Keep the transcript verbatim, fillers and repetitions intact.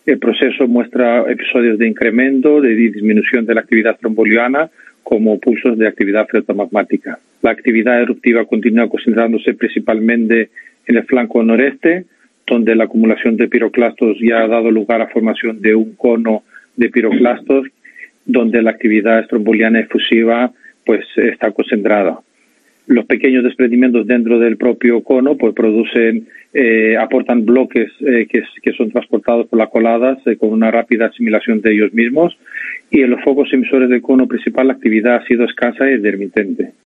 El proceso muestra episodios de incremento, de disminución de la actividad tromboliana, como pulsos de actividad freatomagmática. La actividad eruptiva continúa concentrándose principalmente en el flanco noreste, donde la acumulación de piroclastos ya ha dado lugar a formación de un cono de piroclastos, donde la actividad estromboliana efusiva pues está concentrada. Los pequeños desprendimientos dentro del propio cono pues producen, eh, aportan bloques eh, que, que son transportados por las coladas eh, con una rápida asimilación de ellos mismos, y en los focos emisores del cono principal la actividad ha sido escasa y intermitente.